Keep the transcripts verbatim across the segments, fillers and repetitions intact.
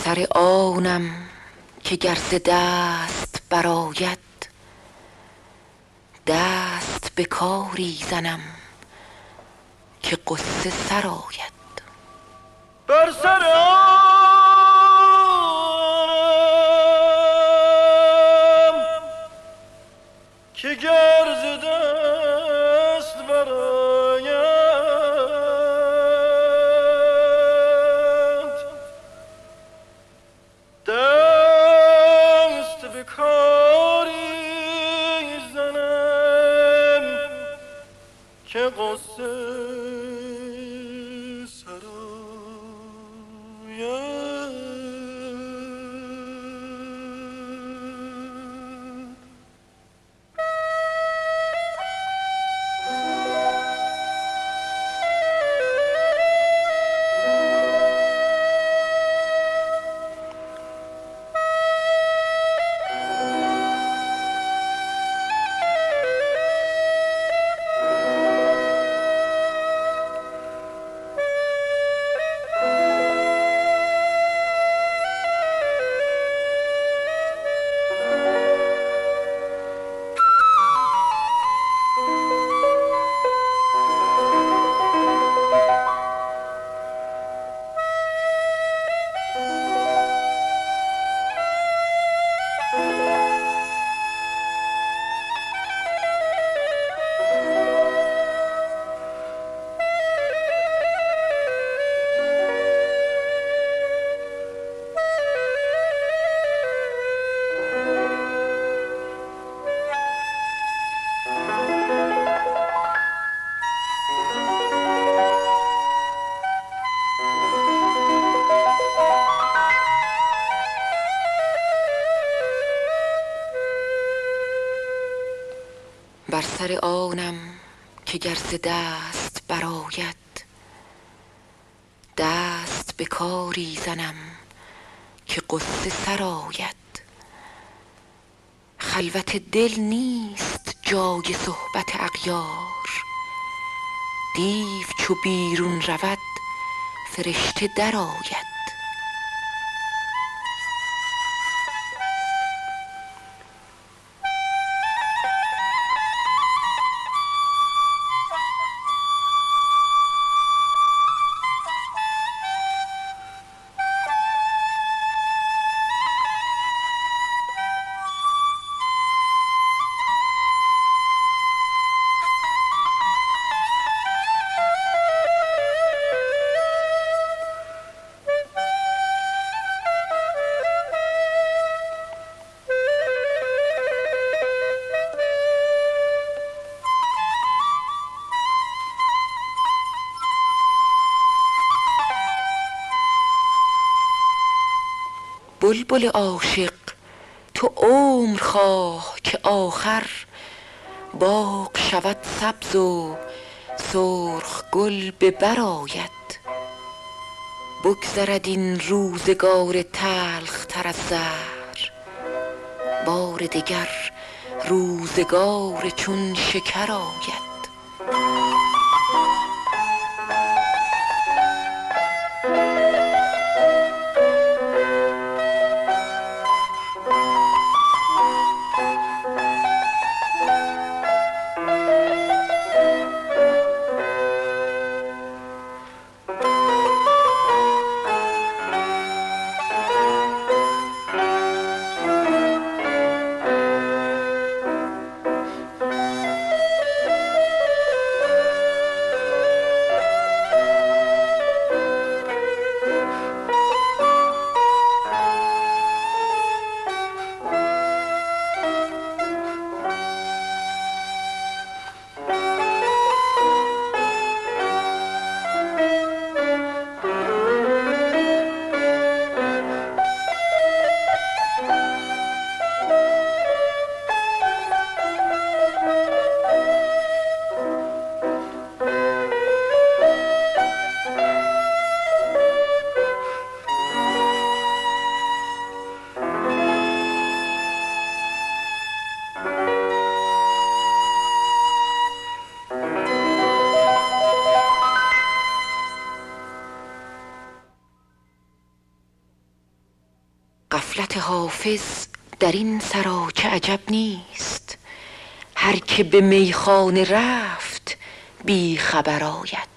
سر آنم که گر ز دست برآید، دست به کاری زنم که غصه سر آید. بر سر آنم که گر ز دست برآید، دست به کاری زنم که غصه بر سر آنم که گر ز دست برآید، دست به کاری زنم که غصه سر آید. خلوت دل نیست جای صحبت اغیار، دیو چو بیرون رود فرشته در آید. بلبل عاشق تو عمر خواه که آخر باغ شود سبز و سرخ گل به بر آید. بگذرد این روزگار تلخ تر از زهر، بار دگر روزگار چون شکر آید. غفلت حافظ در این سرا چه عجب نیست، هر که به میخانه رفت بی خبر آید.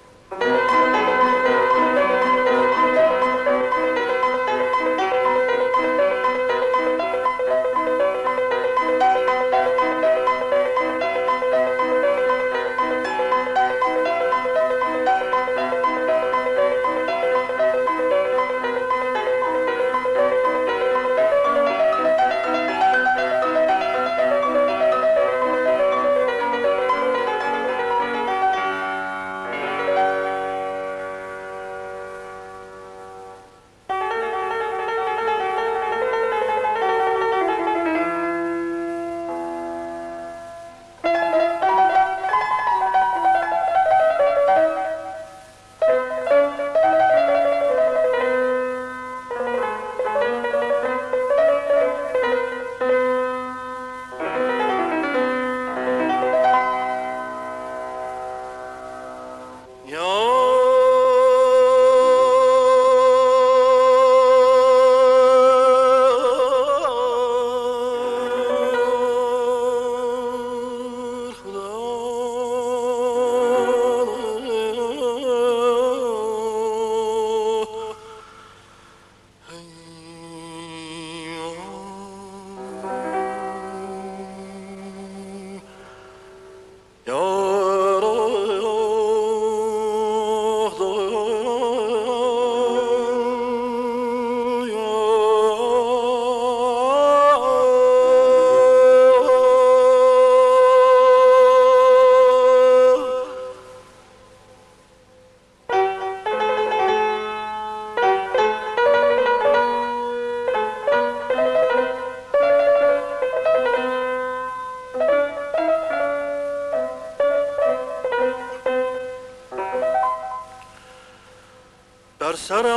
بر سر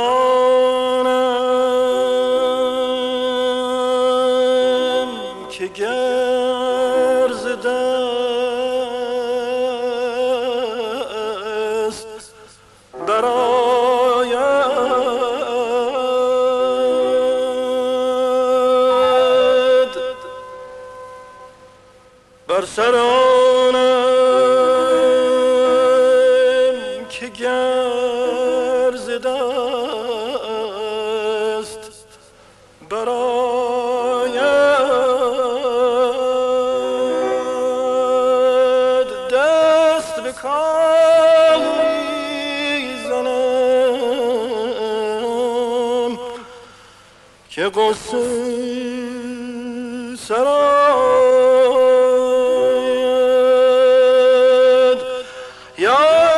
آنم که گرز دست برآید، بر سر آنم که گرز دست برآید، دست به کاری زنم که غصه سراید. یا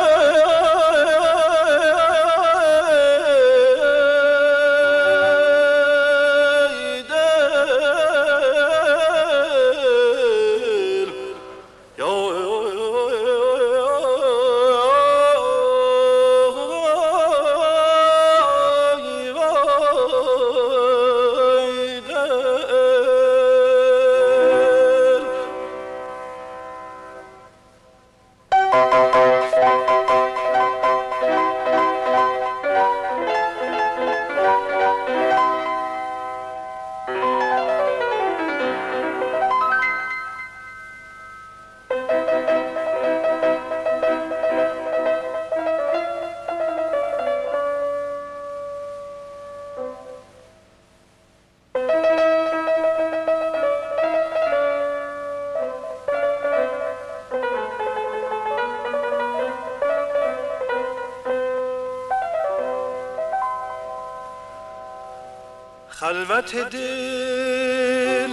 خلوت دل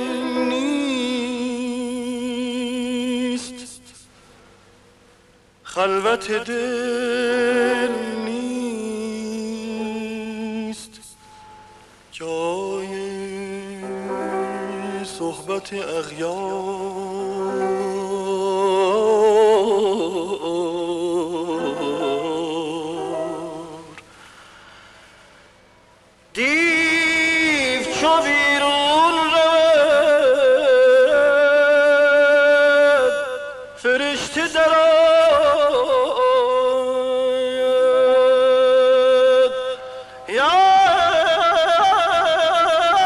نیست، خلوت دل نیست جای صحبت اغیار. چو بیرون رود فرشته درآید، یا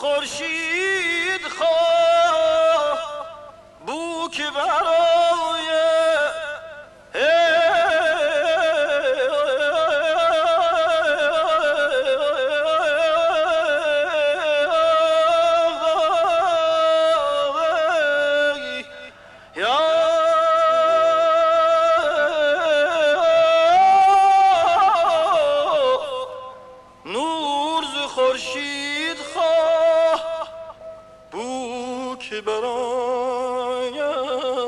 خورشید خواه بو که برای خورشید خواه بو که براید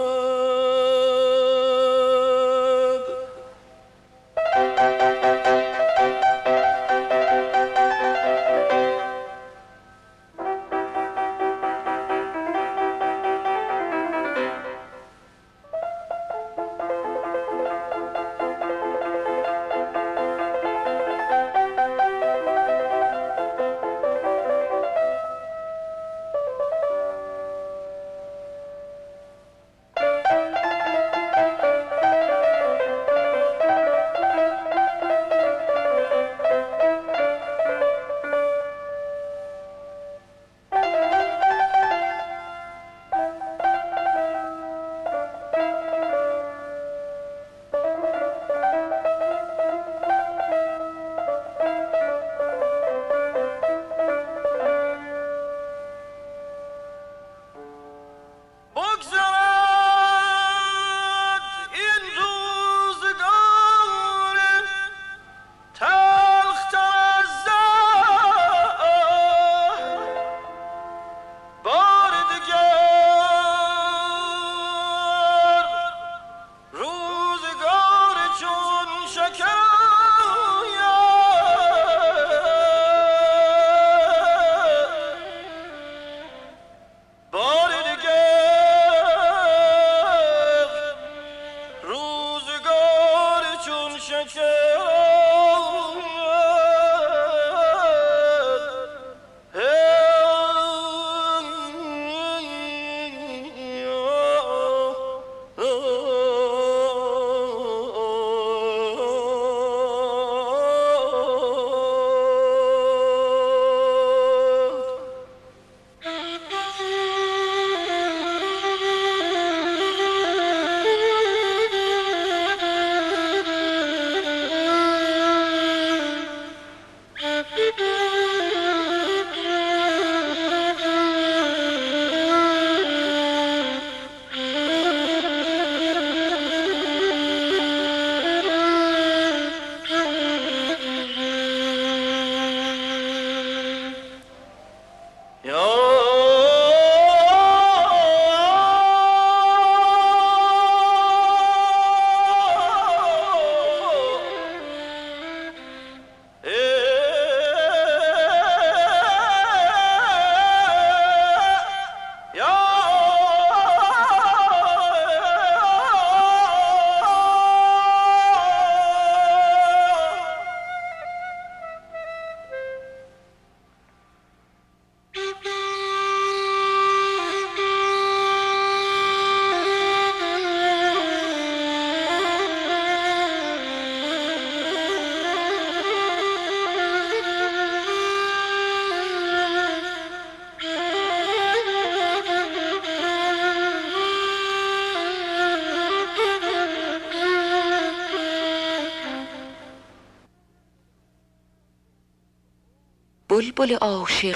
بلبل عاشق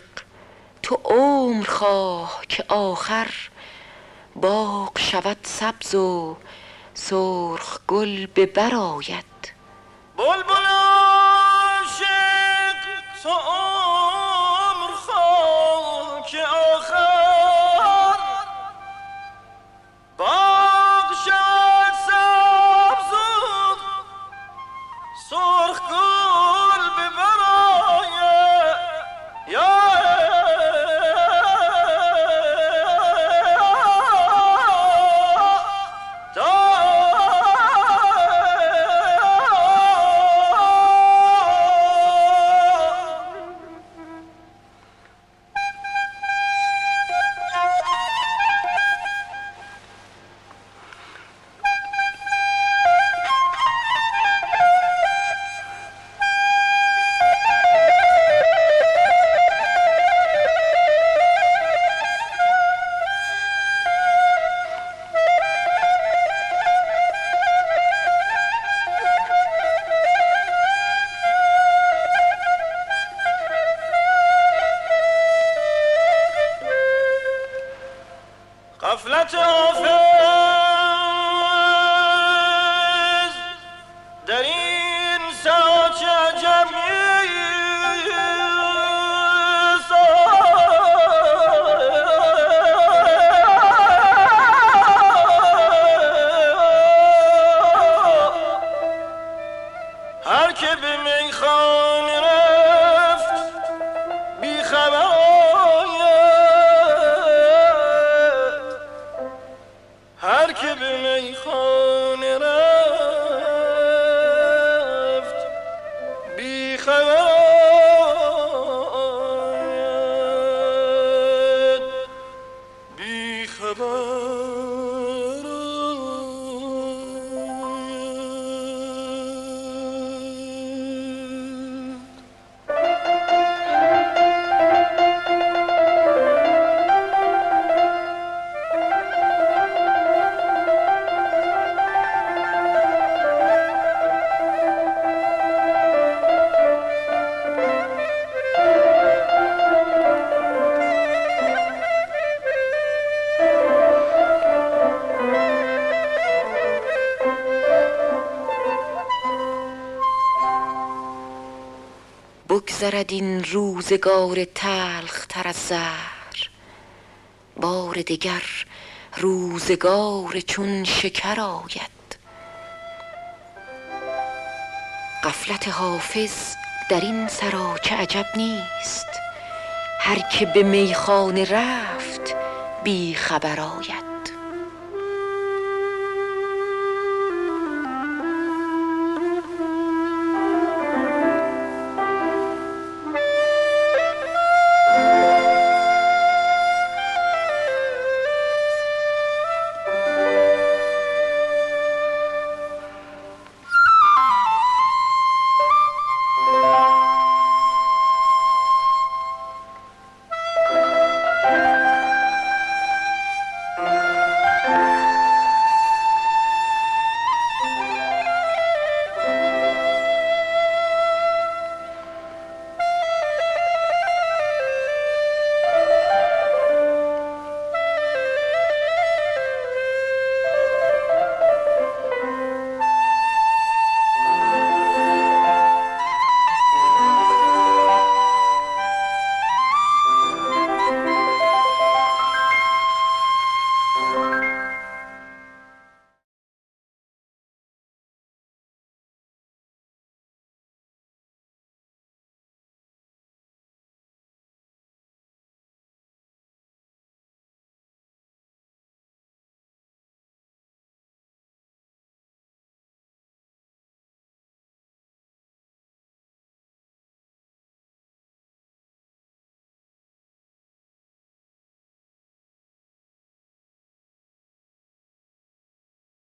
تو عمر خواه که آخر باغ شود سبز و سرخ گل به بر آید. بلبل عاشق تو عمر خواه که آخر باغ شود سبز و سرخ گل به بر آید. یا بگذرد این روزگار تلخ تر از زهر، بار دگر روزگار چون شکر آید. غفلت حافظ در این سراچه عجب نیست، هر که به میخانه رفت بی خبر آید.